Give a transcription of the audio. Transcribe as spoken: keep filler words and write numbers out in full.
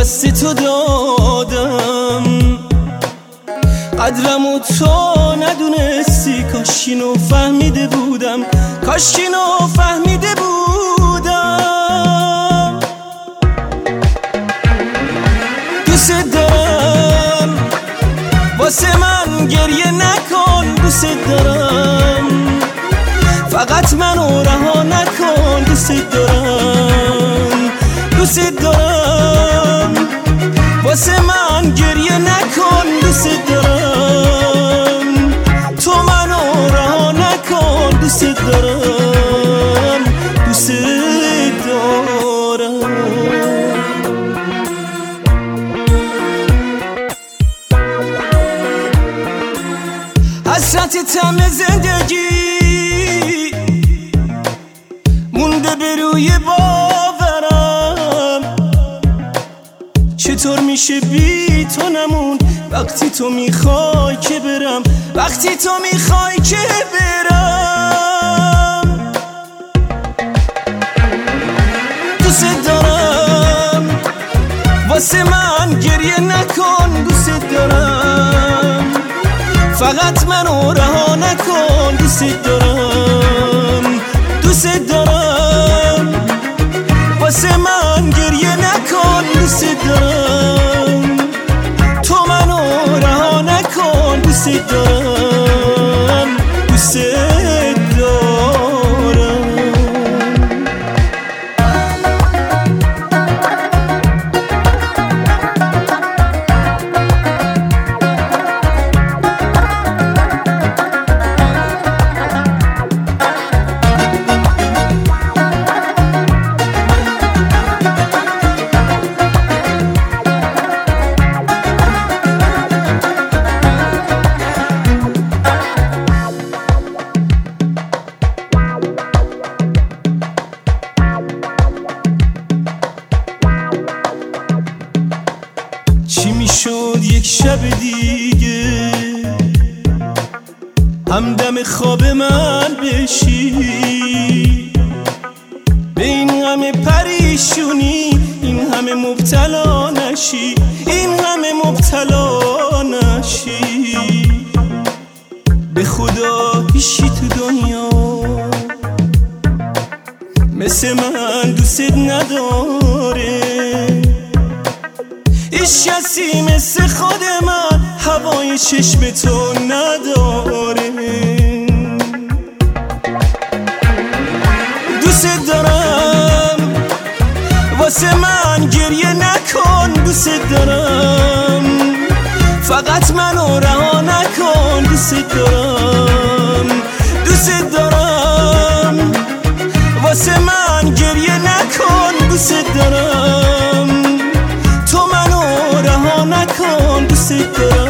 دست تو دادم، قدرمو تو ندونستی. کاش اینو فهمیده بودم، کاش اینو فهمیده بودم. دوست دارم، واسه من گریه نکن. دوست دارم، فقط منو رها نکن. دوست دارم، دوست دارم، واسه من گریه نکن. دوست دارم، تو منو رها نکن. دوست دارم، دوست دارم. حسرت تم زندگی مونده به روی باورم. چطور میشه بی تو نمون وقتی تو میخوای که برم، وقتی تو میخوای که برم. دوست دارم، واسه من گریه نکن. دوست دارم، فقط منو رها نکن. دوست دارم، دوست دارم، واسه من گریه نکن. دوست دارم، تو منو رها نکن. دوست دارم، دوست دارم. چی میشد یک شب دیگه همدم خواب من بشی؟ به این همه پریشونی این همه مبتلا نشی، این همه مبتلا نشی. به خدا هیچی تو دنیا مثل من دوست نداره. هیچ کسی مثل خود من هوای چشم تو نداره. دوست دارم، واسه من گریه نکن. دوست دارم، فقط منو رها نکن. دوست دارم، دوست دارم، واسه من گریه نکن. دوست دارم، تو منو رها نکن. دوست دارم.